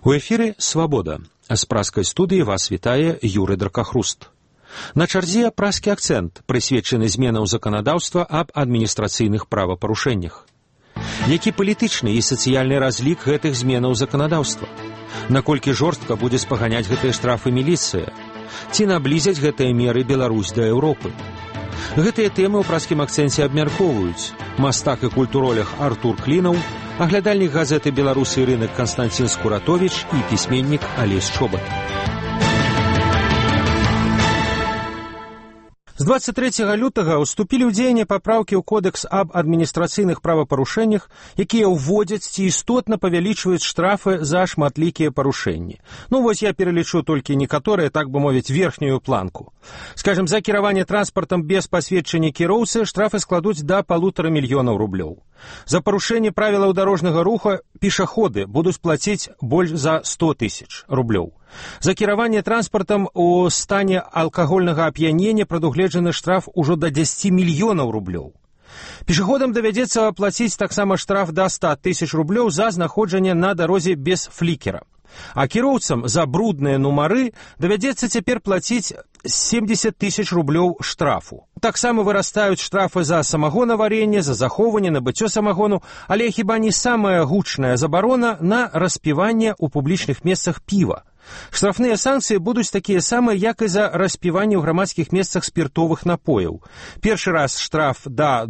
У эфіры «Свабода». З праскай студыі вас вітае Юры Дракахруст. На чарзе праскі акцэнт, прысвечаны зменам заканадаўства аб адміністрацыйных правапарушэннях. Які палітычны і сацыяльны разлік гэтых зменаў заканадаўства? Наколькі жорстка будзе спаганяць гэтыя штрафы міліцыя? Ці наблізяць гэтыя меры Беларусь да Еўропы? Гэтыя тэмы ў праскім акцэнце абмяркоўваюць мастак і культуролог Артур Клінаў, аглядальнік газеты «Беларусь і рынок» Константин Скуратович і пісьменнік Алесь Чобат. З 23 лютага ўступілі ў дзеянне папраўкі ў Кодекс аб адміністрацыйных правапарушэннях, якія ўводзяць ці істотна павялічваюць штрафы за шматлікія парушэнні. Вось я пералічу толькі некаторыя, так бы мовіць, верхнюю планку. Скажем, за кіраванне транспартам без пасведчання кіроўцы штрафы складуць да 1,5 мільёнаў рублёў. За парушэнне правілаў дарожнага руха пешаходы будуць плаціць больш за 100 тысяч рублёў. За кіраванне транспартам у стане алкагольнага ап'янення прадугледжаны штраф ужо да 10 мільёнаў рублёў. Пешаходам давядзецца плаціць таксама штраф да 100 тысяч рублёў за знаходжанне на дарозе без флікера. А кіроўцам за брудныя нумары давядзецца цяпер плаціць 70 тысяч рублёў штрафу. Таксама вырастаюць штрафы за самагонаваренне, за захоўванне, набыццё самагону, але хіба не самая гучная забарона на распіванне ў публічных месцах піва. Штрафныя санкцыі будуць такія самыя, як і за распіванне ў грамадскіх месцах спіртовых напояў. Першы раз штраф да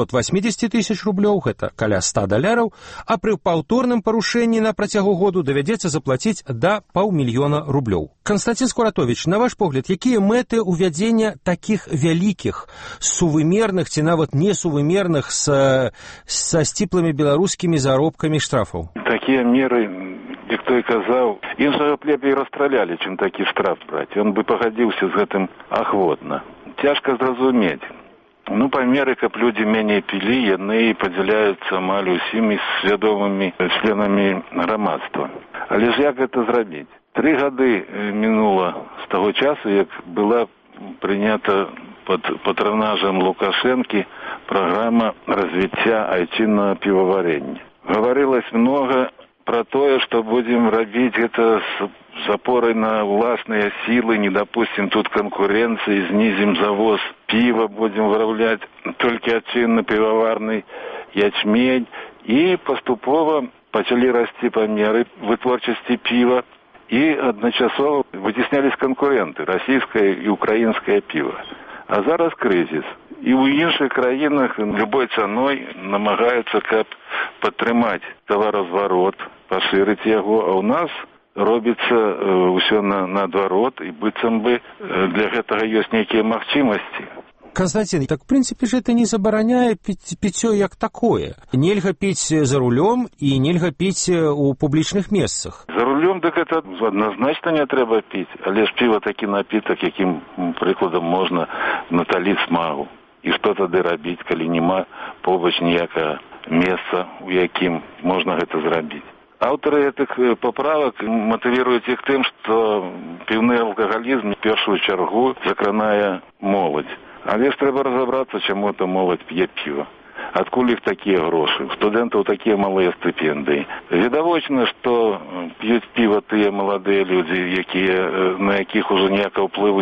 280 тысяч рублёў, гэта каля $100, а пры паўторным парушэнні на працягу году давядзецца заплаціць да 500 000 рублёў. Константин Скуратович, на ваш погляд, якія мэты ўвядзення такіх вялікіх, сувымерных ці нават несувымерных са сціплымі беларускімі заробкамі штрафаў? Такія меры, як той казаў, іншага б лепей расстралялі, чым такі штраф браць. Ён бы пагадзіўся з гэтым ахвотна. Цяжка зразумець. Па меры, каб людзі меней пілі, яны падзяляюцца амаль усімі свядомымі членамі грамадства. Але ж як гэта зрабіць? 3 гады мінула з таго часу, як была прынята под патронажам Лукашэнкі праграма развіцця айчыннага піваварення. Гаварылось много про тое, што будзем рабіць гэта з опорой на ўласныя сілы, не допустим тут канкурэнцыі, знізім завоз піва, будзем вырабляць толькі айчынны піваварны ячмень, і паступова пачалі расці памеры вытворчасці піва, і адначасова выцеснялись канкуренты, расійскае і украінскае піва. А зараз крызіс. І ў іншых краінах любой цаной намагаюцца, каб падтрымаць таваразварот, пашырыць яго, а ў нас робіцца ўсё наадварот, і быццам бы для гэтага ёсць нейкія магчымасці. Константин, так в принципе же это не забараняе піццё як такое. Нельга піць за рулём і нельга піць у публічных месцах. За рулём так это адназначна не трэба піць, але ж піва такі напітак, якім прыкладам можна наталіць смагу. І што тады рабіць, калі няма побач ніякага месца, у якім можна гэта зрабіць. Аўтары гэтых паправак матывіруюць іх тым, што піўны алкагалізм в першую чаргу закранае моладзь. Але ж трэба разабрацца, чаму эта моладзь п'е піва. Адкуль іх такія грошы? У студэнтаў такія малыя стыпендыі. Відавочна, што п'юць піва тыя маладыя людзі, на якіх ужо ніякага ўплыву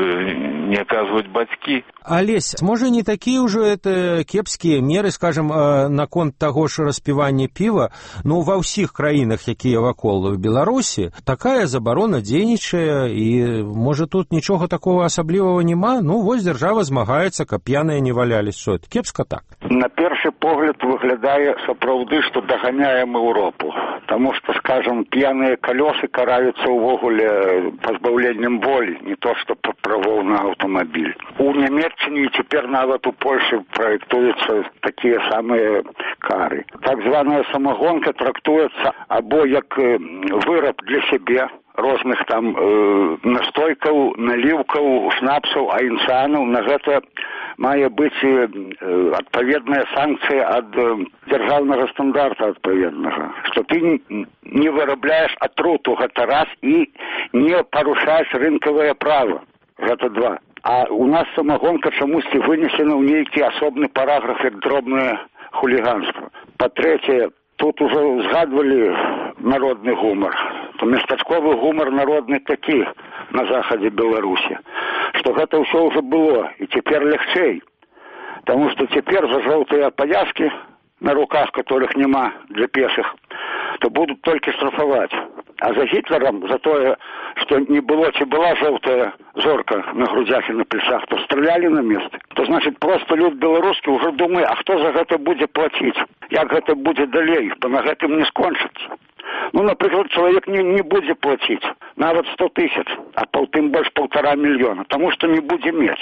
не аказваюць бацькі. Алесь, можа, не такія ўжо это кепскія меры, скажем, наконт таго ж распівання піва, ва ўсіх краінах, якія вакол Беларусі, такая забарона дзейнічае, і, можа, тут нічога такого асаблівага няма? Вось дзяржава змагаецца, каб п'яныя не валялись. Що, это кепска так? На першы погляд выглядае сапраўды, што даганяем Еўропу. Таму што, скажем, п'яныя калёсы караюцца ўвогуле пазбаўленнем волі, не то што правоў на аўтамабіль. У Нямецчыне і цяпер нават у Польшы праектуюцца такія самыя кары. Так званая самагонка трактуецца або як выраб для сябе, розных там настойкаў, наліўкаў, шнапсаў, аінцанаў. На гэта мае быць адпаведная санкцыя ад дзяржаўнага стандарта адпаведнага, што ты не вырабляеш атруту, гэта раз, і не парушаеш рынкавае права, гэта два. А у нас самагонка чамусьці вынесена ў нейкі асобны параграф як дробнае хуліганства. Па-трэцяе, тут ужо згадвалі народны гумар. то местачковы гумар народны такі на захадзе Беларусі, што гэта ўсё ўжо было, і цяпер лягчэй. Таму што цяпер за жоўтыя павязкі, на руках которых няма для пешых, то будуць толькі штрафаваць. А за Гітлерам, за тое, што не было ці была жоўтая зорка на грудзях і на плечах, то стралялі на месцы. То значит, просто люд беларускі ўжо думае, а хто за гэта будзе плаціць? Як гэта будзе далей? Бо на гэтым не скончыцца. Ну, напрыклад, чалавек не будзе плаціць нават 100 тысяч, а тым больш 1,5 мільёна, таму што не будзе мець.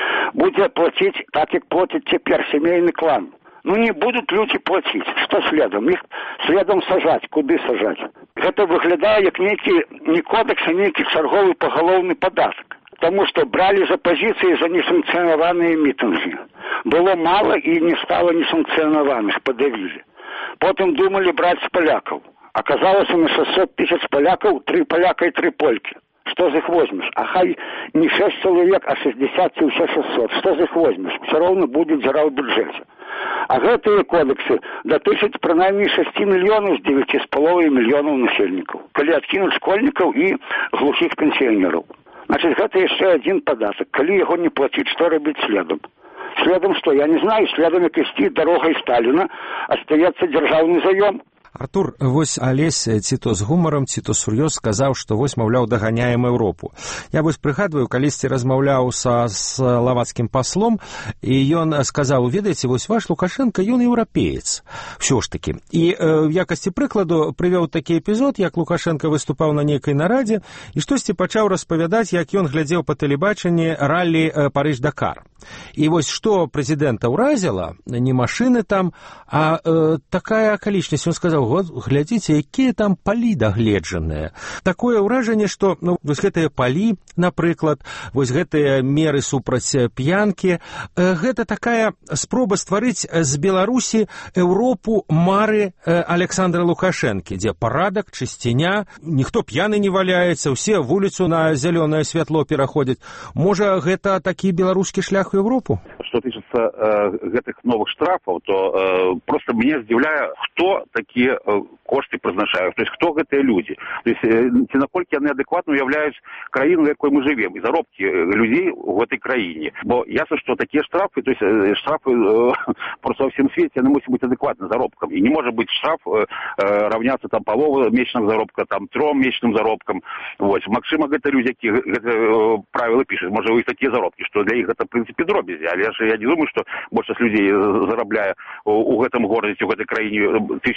Будзе плаціць так, як плаціць цяпер сямейны клан. Ну, не будут люди платить. Что следом? Их следом сажать. Куды сажать? Это выглядае як нейкі не кодекс, а нейкі чарговы пагалоўны падатак. Потому что брали за позиции за несанкционованные митинги. Было мало и не стало несанкционованных, подавили. Потом думали брать с поляков. Оказалось, на 600 тысяч поляков 3 поляка и 3 польки. Что за их возьмешь? А хай не 6 человек, а 60 и еще 600. Что за их возьмешь? Все равно будет дыра в бюджете. А гэтыя кодексы датычаць прынаймні 6 мільёнаў з 9,5 мільёнаў насельнікаў. Калі адкінуць школьнікаў і глухіх пенсіянераў. Значит, гэта яшчэ адзін падатак. Калі яго не плаціць, што рабіць следам? Следам што? Я не знаю, следам як ісці дарогай Сталіна, астаецца дзяржаўны заём. Артур, вось Алесь ці то з гумарам, ці то сур'ёз сказаў, што вось, маўляў, даганяем Еўропу. Я вось прыгадваю, калісьці размаўляў са славацкім паслом, і ён сказаў, ведаеце, вось ваш Лукашенко, ён еўрапеец. Всё ж такі. І в якасці прыкладу прывёў такі эпізод, як Лукашенко выступаў на нейкай нарадзе, і штосьці пачаў распавядаць, як ён глядзеў па тэлебачанні раллі Парыж-Дакар. І вось што прэзідэнта ўразіла, не машыны там, а такая акалічнасць. Ён сказаў, глядзіце, якія там палі дагледжаныя. Такое ўражанне, што вось гэтыя палі, напрыклад, вось гэтыя меры супраць п'янкі, гэта такая спроба стварыць з Беларусі Еўропу мары Александра Лукашэнкі, дзе парадак, чысціня, ніхто п'яны не валяецца, усе вуліцу на зялёнае святло пераходзяць. Можа, гэта такі беларускі шлях у Еўропу? Што тычыцца гэтых новых штрафаў, то просто мне здзіўляе, хто такія кошты прызначаюць, то есть хто гэтыя людзі, то есть ці наколькі яны адэкватна уяўляюць краіну, у якой мы жывем, і заробкі людзей у гэтай краіне. Бо ясна, што такія штрафы, то есть штрафы просто во всем свеце, яны мусяць быць адэкватна заробкам, і не можа быць штраф равняцца там паловы месячнага заробка, там 3 месячным заробкам. Вось, магчыма, гэта людзі, які гэта правілы пішуць, можа, у іх такія заробкі, што для іх гэта, в прынцыпе, дробязі, але я не думаю, што большасць людзей зарабляе у гэтым горадзе, у гэтай краіне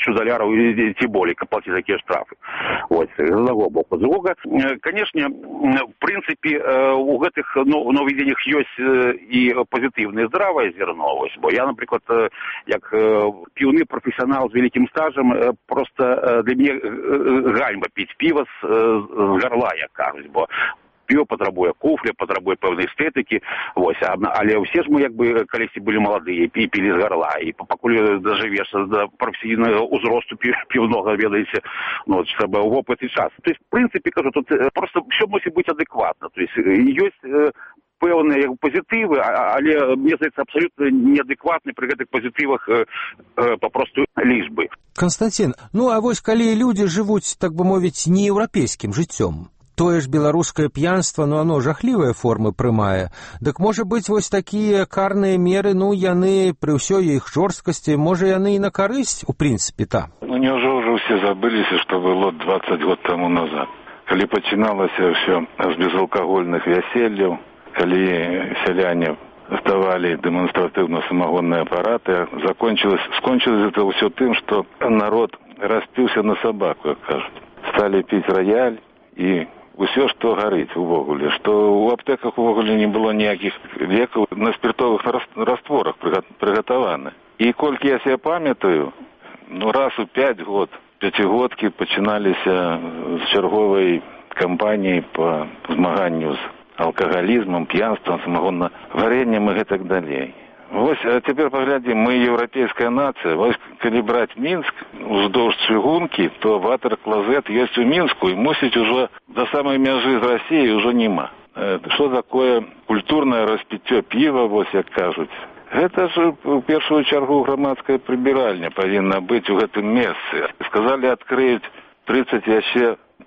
$1000 ці болей, каб плаціць такія штрафы. Вось, з аднаго боку. З другога, канешне, в прынцыпе, у гэтых нововведзеннях ёсць і пазітыўнае здравае зерно. Вось, бо я, напрыклад, як піўны прафесіянал з вялікім стажам, просто для мяне ганьба піць піва з гарла, як кажуць, бо піва патрабуе куфля, патрабуе пэўнай эстэтыкі, вось, але ўсе ж мы, як бы, калісьці былі маладыя, пілі з гарла, і пакуль дажывеш да прафесійнага ўзросту піўнога, ведаеце, трэба вопыт і час. То есть, в прынцыпе, кажу, тут просто ўсё мусіць быць адэкватна, то есть, ёсць пэўныя пазітывы, але, мне здаецца, абсалютна неадэкватны пры гэтых пазітывах папросту лічбы. Константин, а вось калі людзі жывуць, так бы мовіць, не еўрапейскім жыццём, тое ж беларускае п'янства, оно жахлівыя формы прымае. Дык, можа быць, вось такія карныя меры, яны пры ўсёй іх жорсткасці, можа, яны і на карысць, у прынцыпе, так. Няўжо ўжо ўсе забыліся, што было 20 год таму назад. Калі пачыналася ўсё з безалкагольных вяселляў, калі сяляне ставалі дэманстратыўна самагонныя апараты, скончылася это ўсё тым, што народ распіўся на сабаку, як кажуць. Сталі піць раяль і усё, што гарыць увогуле, што ў аптэках увогуле не было ніякіх лекаў на спіртовых растворах прыгатаваны. І колькі я себе памятаю, раз у 5 год, пяцігодкі пачыналіся з чарговай кампаніі па змаганню з алкагалізмам, п'янствам, самагоннаварэннем і гэтак далей. Вось, а цяпер паглядзім, мы еўрапейская нацыя. Вось, калі браць Мінск уздоўж чыгункі, то ватэр-клазет ёсць у Мінску і мусіць ужо да самай мяжы з Расіяй ужо няма. Што такое культурнае распіццё піва, вось як кажуць. Гэта ж у першую чаргу грамадская прыбіральня павінна быць у гэтым месцы. Сказалі, адкрыюць 30 яшчэ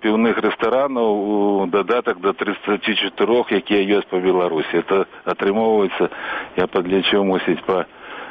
піўных рэстаранаў у дадатак да 34, якія ёсць па Беларусі. Это атрымоўваецца, я падлічыў, мусіць, па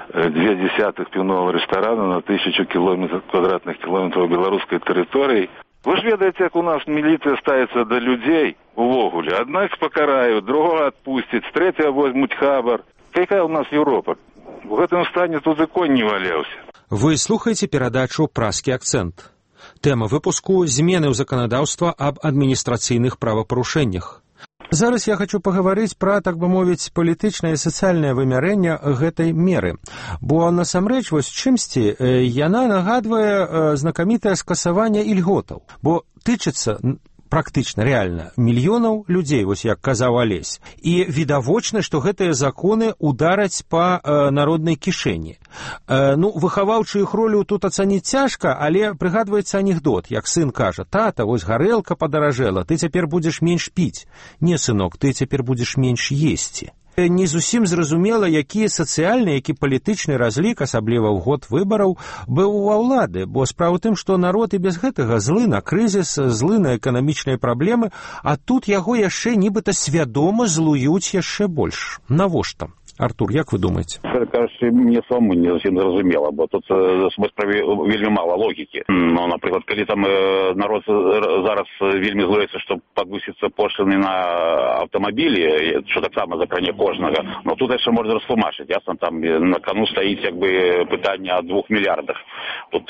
0,2 піўного рэстарана на 1000 квадратных кілометраў беларускай тэрыторыі. Вы ж ведаеце, як у нас міліцыя ставіцца да людзей увогуле. Аднак пакараюць, другога адпусцяць, трэцяга возьмуць хабар. Якая у нас Еўропа? У гэтым стане тут і конь не валяўся. Вы слухаеце перадачу «Празкі акцэнт». Тэма выпуску «Змены ў заканадаўства аб адміністрацыйных правапарушэннях». Зараз я хочу пагаварыць пра, так бы мовіць, палітычнае і сацыяльнае вымярэнне гэтай меры. Бо насамрэч вось чымсьці яна нагадвае знакамітае скасаванне ільготаў, бо тычыцца практычна, рэальна, мільёнаў людзей, вось як казаў Алесь. І відавочна, што гэтыя законы удараць па народнай кішэні. Выхаваўчую іх ролю тут ацаніць цяжка, але прыгадваецца анекдот, як сын кажа: «Тата, вось гарэлка падаражэла, ты цяпер будзеш менш піць». Не, сынок, ты цяпер будзеш менш есці. Не зусім зразумела, які сацыяльны, які палітычны разлік, асабліва ў год выбараў, быў ва ўлады, бо справа ў тым, што народ і без гэтага злы на крызіс, злы на эканамічныя праблемы, а тут яго яшчэ нібыта свядома злуюць яшчэ больш. Навошта? Артур, як вы думаеце? Кажется, мне самому не зусім зразумела, бо тут в справе вельмі мала логікі. Ну, напрыклад, калі там народ зараз вельмі злуецца, што падвысіцца пошліны на аўтамабілі, што таксама закране кожнага, но тут яшчэ можна растлумачыць. Ясна, там на кону стаіць пытанне о 2 мільярдах. Тут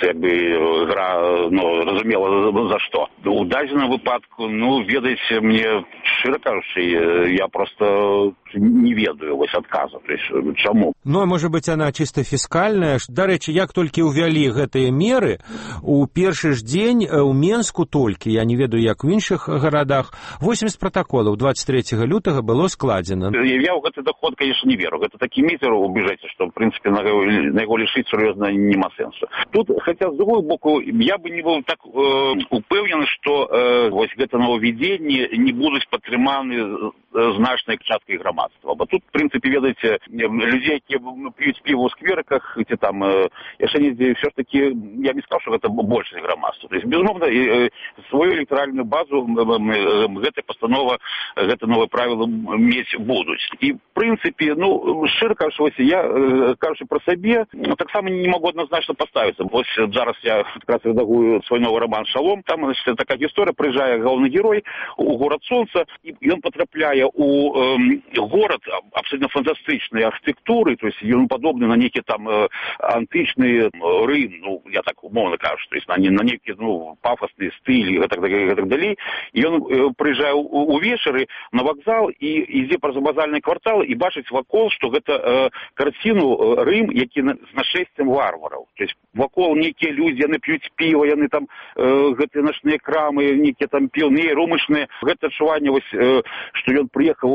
гра, разумела, за што. У дадзеным выпадку, ведаеце, мне, шчыра кажучы, я просто не ведаю вось адказу. Чаму? А можа быць, она чыста фіскальная. Дарэчы, як толькі ўвялі гэтыя меры, у першы ж дзень у Менску толькі, я не ведаю, як у іншых гарадах, 80 протаколаў 23 лютага было складзена. Я ў гэты доход, конечно, не веру. Гэта такі міфер убежаецца, што, в принципе, на яго лішыць сур'ёзна нема сэнсу. Тут, хаця, з другой боку, я бы не быў так упэўнены, што вось гэта нововведзенне не будуць падтрыманы значнай часткай грамадства. Бо тут, в принципе, ведаеце, людзей, якія п'юць піва ў скверыках, ці там яшчэ недзе, все ж таки, я не сказаў, што гэта большасць грамадства. То есть, безумоўна, сваю электаральную базу гэтая пастанова, гэта новыя правілы мець будуць. І, в принципе, шчыра кажучы, я, кажучы пра сабе, таксама не могу адназначна паставіцца. Вось зараз я якраз рэдагую свой новы роман «Шалом». Там, значит, такая гісторыя, прыязджае галоўны герой у горад Сонца, і ён потрапляе у горад абсолютно фантастычнай архітэктуры, то есть ён падобны на нейкі там антычны Рым, я так умоўна кажу, то есть на нейкі пафосны стыль і гэтак далей. І ён прыязджае увечары на вакзал і ідзе праз базальныя кварталы і бачыць вакол, што гэта карціну Рым, які з нашэсцем варвараў. То есть вакол нейкія людзі, яны п'юць піва, яны там гэтыя начныя крамы, нейкія там піўныя, румачныя. Гэта адчуванне, што ён прыехаў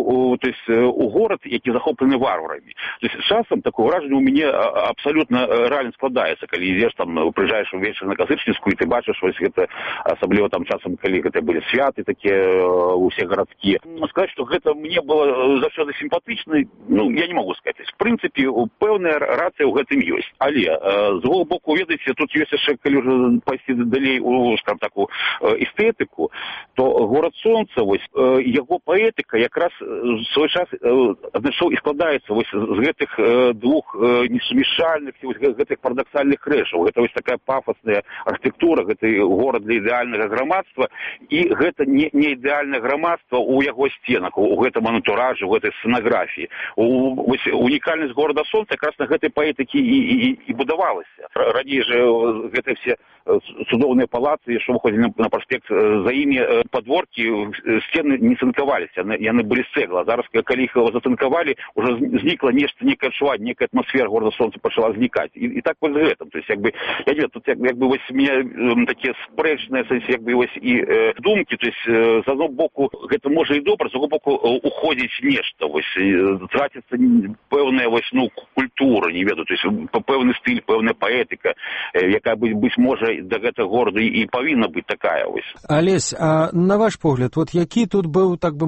у горад, які захоплены варварамі. То есть часам такое ўражанне ў мяне абсалютна рэальна складаецца, калі ідзеш там, прыязджаеш увечары на Казычніцкую, і ты бачыш вось гэта, асабліва там часам, калі гэта былі святы такія усе гарадскія. Сказаць, што гэта мне было заўсёды сімпатычна, я не могу сказаць. В прынцыпе, пэўная рацыя ў гэтым ёсць. Але з другого боку, ведаеце, тут ёсць яшчэ, калі ўжо пайсці далей у, скажем так, у эстэтыку, то горад Сонца, вось яго паэтыка якраз свой час аднайшоў і складаецца вось з гэтых двух несумяшальных, гэтых парадаксальных рэчаў. Гэта вось такая пафосная архітэктура, гэты горад для ідэальнага грамадства, і гэта не ідэальнае грамадства ў яго сценах, у гэтым антуражы, у гэтай сцэнаграфіі. Вось унікальнасць горада Сонца якраз на гэтай паэтыкі і будавалася. Раней жа гэтыя все цудоўныя палацы, што выходзілі на праспект, за імі падворкі, сцены не цынкаваліся, яны былі з цэгла. Зараз, калі іх зацынкавалі, уже знікла нешта, нейкае адчуванне, нейкая атмасфера горада Сонца пачала знікаць. І так вось з гэтым. То есть, я не ведаю, тут вось у меня такія спрэчныя, вось і думкі, то есть, з аднаго боку, гэта можа і добра, з другого боку, уходзіць нешта, вось, траціцца пэўная, вось, культура, не ведаю, то есть, пэўны стыль, пэўная паэтыка, якая, быць можа, да гэтага гораду і павінна быць такая, вось. Алесь, а на ваш погляд, вот які тут быў, так бы мовіць,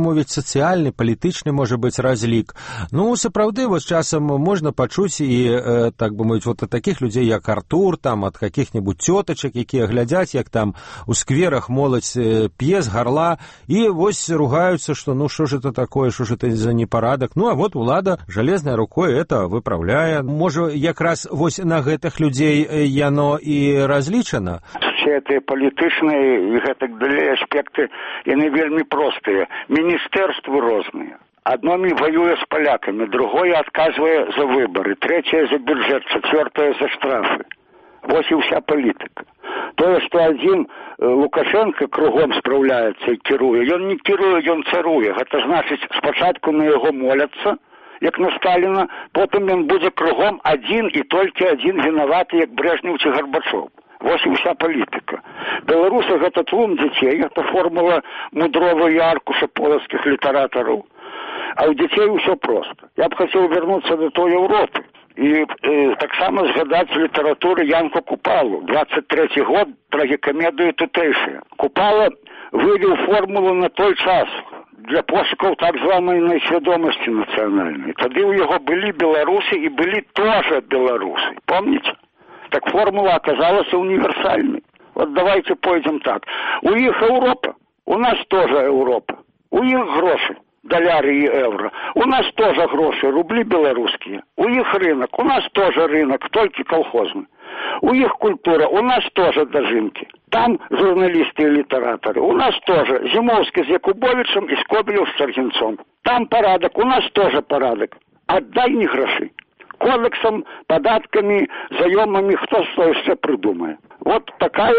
сацыяльны, палітычны, можа быць, разлік. Ну, сапраўды, вось часам можна пачуць і, так бы мовіць, вот ад такіх людзей, як Артур, там, ад какіх-небудзь цётачак, якія глядзяць, як там у скверах моладзь п'е з гарла, і вось ругаюцца, што ну, што ж это такое, што ж это за непарадак. Ну, а вот улада жалезнай рукой это выпраўляе. Можа, якраз вось на гэтых людзей яно і разлічана? Все гэтыя палітычныя і гэтак далей аспекты, яны вельмі простыя. Міністэрствы розныя. Одно воюе с поляками, другое отказывая за выборы, третье за бюджет, четвертое за штрафы. Вот и вся политика. То, что один Лукашенко кругом справляется и кируе, он не кируе, он царуе. Это значит, спочатку на его молятся, як на Сталина, потом он будет кругом один и только один виноватый, як Брежнев чи Горбачев. Вот и вся политика. Белорусы — это тлум детей, это формула Мудрова и Аркуша, полоцких литераторов. А у детей все просто. Я бы хотел вернуться до той Европы. И так само згадать с литературы Янку Купалу. 23-й год, трагикомедию тутейшая. Купала вывел формулу на той час для пошуков так званої свідомості національної. Тоді у його були белорусы и были тоже белорусы. Помните? Так формула оказалась универсальной. Вот давайте пойдем так. У них Европа, у нас тоже Европа. У них гроши. Доллары и евро. У нас тоже гроши, рубли белорусские. У них рынок, у нас тоже рынок, только колхозный. У них культура, у нас тоже дожинки. Там журналисты и литераторы. У нас тоже Зимовский с Якубовичем и Скобелев с Саргинцом. Там порядок, у нас тоже порядок. Отдай мне гроши. Кодексом, податками, заемами, кто что все придумает. Вот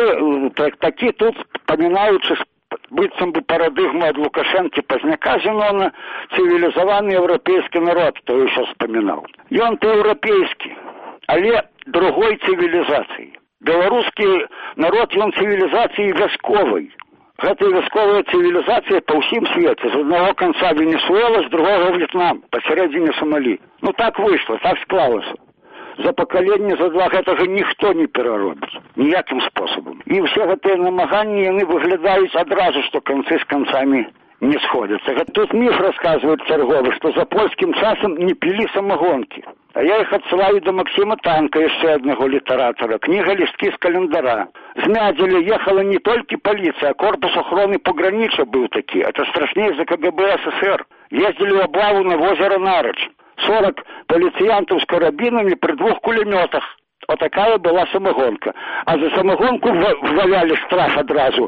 такие тут поминаются быццам бы парадыгму ад Лукашэнкі пазняка Зенона цывілізаваны еўрапейскі народ, хто ўсё вспамінаў. Ён-то еўрапейскі, але другой цывілізацыі. Беларускі народ, ён цывілізацыі вясковай. Гэта вясковая цывілізацыя па ўсім свеце. З аднаго канца Венесуэла, з другога В'етнам, пасярэдзіне Сомалі. Ну так выйшла, так склалася. За пакаленне, за два гэтага ніхто не пераробіць. Ніякім спосабам. І все гэтыя намаганні, яны выглядаюць адразу, што канцы з канцамі не сходятся. Тут міф рассказывает торговый, что за польским часом не пили самогонки. А я их отсылаю до Максима Танка, еще одного литератора. Книга «Листки с календара». З Мядзеля ехала не только полиция, а корпус охраны пограничья был таки. Это страшнее за КГБ СССР. Ездили в облаву на озеро Нарочь. 40 полициянтов с карабинами при 2 кулеметах. Вот такая была самогонка. А за самогонку вваляли штраф одразу.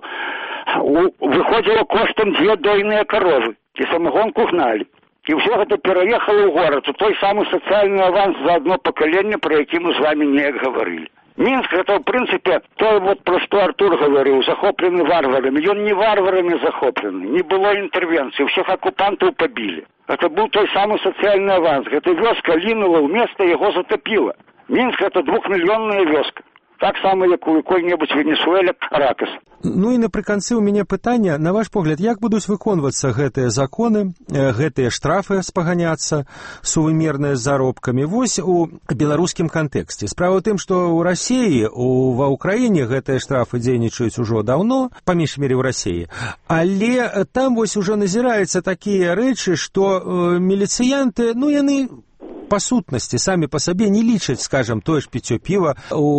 Выходило коштом 2 дойные коровы. И самогонку гнали. И все это переехало в город. Той самый социальный аванс за одно поколение, про який мы с вами не говорили. Минск, это в принципе то, вот про что Артур говорил, захопленный варварами. И он не варварами захопленный, не было интервенции, всех оккупантов побили. Это был той самый социальный аванс. Эта вёска линула, вместо его затопила. Минск — это 2-мільённая вёска. Так само, як у якой-небудзь Венесуэле Каракас. Ну і напрыканцы ў мяне пытанне, на ваш погляд, як будуць выконвацца гэтыя законы, гэтыя штрафы спаганяцца сувымерныя з заробкамі вось у беларускім кантэксце? Справа ў тым, што ў Расіі, ва Ўкраіне гэтыя штрафы дзейнічаюць ужо даўно, па меншай мере ў Расіі, але там вось ужо назіраюцца такія рэчы, што міліцыянты, ну яны по сутнасці самі па сабе не лічаць, скажем, тое ж піццё піва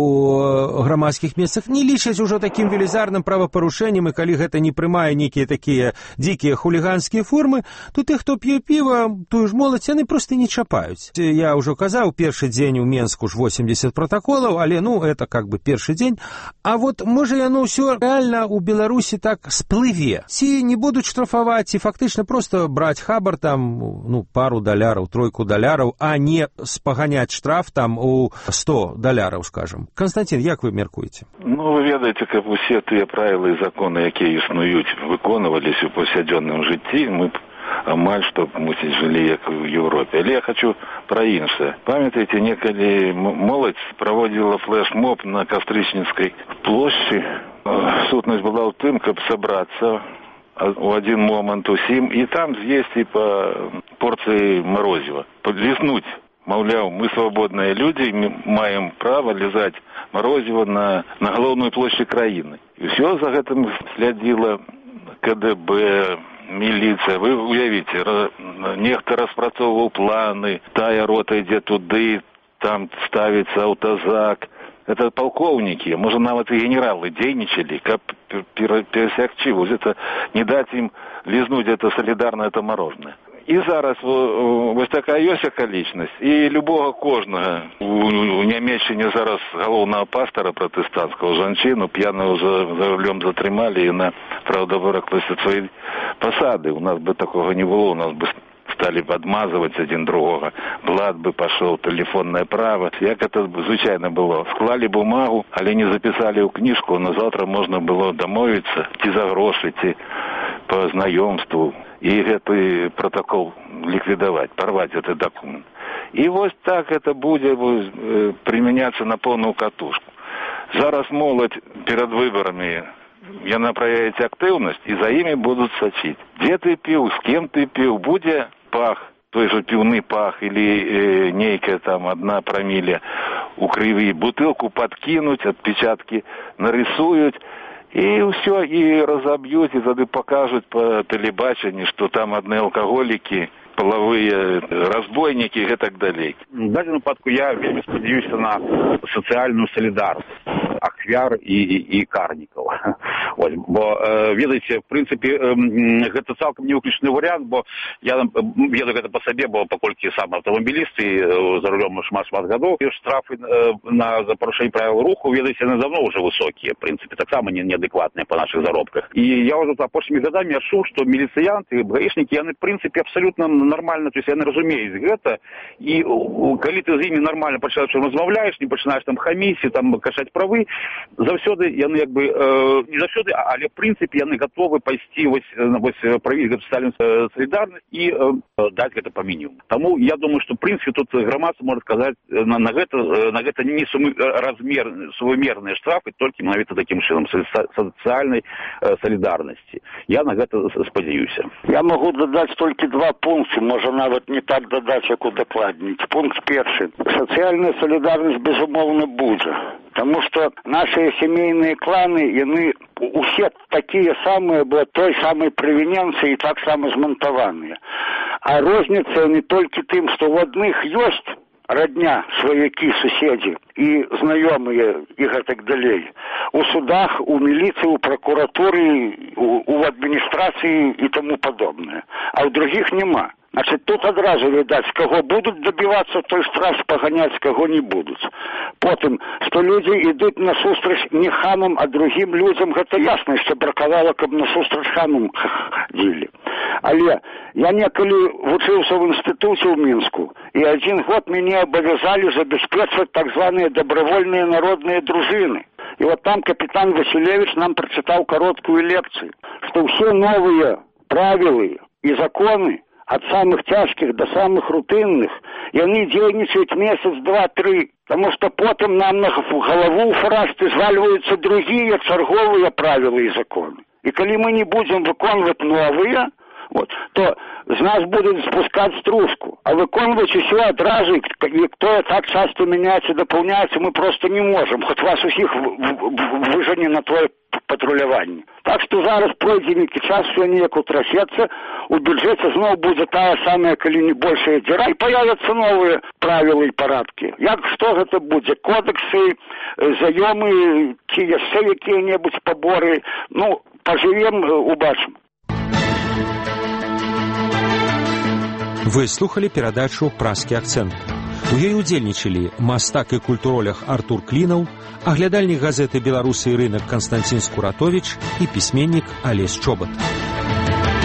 у грамадскіх месцах, не лічаць ужо такім велізарным правапарушэннем, і калі гэта не прымае нейкія такія дзікія хуліганскія формы, то тых, хто п'е піва, тую ж моладзь, яны проста не чапаюць. Я ўжо казаў, першы дзень у Менску ж 80 протаколаў, але, ну, это как бы першы дзень. А вот, можа, яно ўсё рэальна ў Беларусі так сплыве? Ці не будуць штрафаваць, ці фактычна проста браць хабар там, ну, пару даляраў, тройку даляраў, а не спаганяць штраф там у $100, скажем. Константин, як вы мяркуеце? Ну, вы ведаеце, каб усе тыя правілы і законы, якія існуюць, выконваліся ў паўсядзённым жыцці, мы амаль што мусіць жылі як у Еўропе. Але я хочу пра іншае. Памятаеце, некалі моладзь праводзіла флэш-моб на Кастрычніцкай плошчы. Сутнасць была ў тым, каб сабрацца у один момент усім, і там з'есці па порцыі марозіва. Подлізнуць, маўляў, мы свабодныя людзі, мы маем права лізаць марозіва на галоўную плошчу краіны. І ўсё за гэтым слядзіла КДБ, міліцыя. Вы уявіце, нехта распрацоўваў планы, тая рота ідзе туды, там ставіцца аўтазак. Это полковники, может, нават и генералы дзейнічалі, каб перасягчы, это не дать им лизнуть это солидарное, это мороженое. И зараз вось такая ёсць акалічнасць, і любого кожнага у Нямецчыне зараз галоўнага пастора пратэстанцкага жанчыну п'яную за рулем затрымалі, і яна, правда, выраклася ад сваёй пасады. У нас бы такого не было, у нас бы стали подмазывать один другого, блат бы пошел, телефонное право. Як это звычайно было? Склали бумагу, але не записали ў книжку, но завтра можно было домовиться, ці за грошы, ці по знакомству, и гэты протокол ликвидовать, порвать этот документ. И вот так это будет применяться на полную катушку. Зараз молодь перед выборами яна проявить активность, и за ими будут сочить. Где ты пил, с кем ты пил, будзе пах, той же пивный пах или нейкая там 1 промилле у крыві, бутылку подкинуть, отпечатки нарисуют, и все, и разобьют, и тады покажут по телебачению, что там одни алкоголики, половые разбойники и так далее. В данном выпадку я вельмі спадзяюся на социальную солидарность ахвяр и карнікаў. Ось, бо, ведаеце, в принципе, гэта цалкам не выключны вариант, бо я ведаю гэта по сабе, бо паколькі сам аўтамабіліст і за рулем шмат гадоў, і штрафы за парушэнне правил руху, ведаеце, яны давно уже высокие, в принципе, таксама неадекватные по наших заробках. И я уже апошнімі гадамі адчуў, што міліцыянты, гаишники, яны, в принципе, абсолютно нормально, то есть яны разумеюць гэта, і калі ты з імі нормально пачинаеш размаўляеш, не пачинаеш там хаміць і там кашаць правы, заўсёды яны як бы не заўсёды, але в принципе яны готовы пайсці вось правіць гэту социальную солидарность і даць гэта по мінімуму. Таму я думаю, что в принципе тут грамадства можа сказаць на гэта не сумерныя штрафы, толькі менавіта таким чынам социальной солидарности. Я на гэта спадзяюся. Я могу дадаць толькі 2 пункты, можа нават не так дадаць, як удакладніць. Пункт першы. Социальная солидарность безумоўна будзе. Потому что наши семейные кланы, яны усе такие самые, бо той самой провиненции и так само змонтаваныя. А розница не только тем, что у одних есть родня, сваяки, суседи и знаёмые и так далее. У судах, у милиции, у прокуратуры, у администрации и тому подобное. А у других нема. Значит, тут одразу видать, с кого будут добиваться, той штраф погонять, с кого не будут. Потом, что люди идут на сустрач не хамам, а другим людям, это ясно, что браковало, как на сустрач хамам ходили. Але я неколи учился в институте в Минску, и 1 год меня обязали забеспечивать так званые добровольные народные дружины. И вот там капитан Василевич нам прочитал короткую лекцию, что все новые правила и законы, от самых тяжких до самых рутинных, и они дзейнічаюць месяц, 2, 3, потому что потом нам на голову фрасты зваливаются другие чарговые правила и законы. И коли мы не будем выконывать новые, вот, то з нас будут спускать стружку. А выконывать все одразу, и кто так часто меняется, дополняется, мы просто не можем. Хоть вас усіх выжени на твое патруляванне. Так что зараз пройдзе нейкі час, все неяк утрасецца, у бюджэце зноў будзе тая самая, калі не большая дзіра, і появятся новые правила и парадки. Як што гэта будзе? Кодексы, заёмы, ці яшчэ якія-небудзь паборы. Ну, поживем, убачым. Вы слухали перадачу «Праскі акцэнт». У ёй удзельнічалі мастак і культуролог Артур Клінаў, аглядальнік газеты «Беларусы і рынак» Константин Скуратович і пісьменнік Алесь Чобат.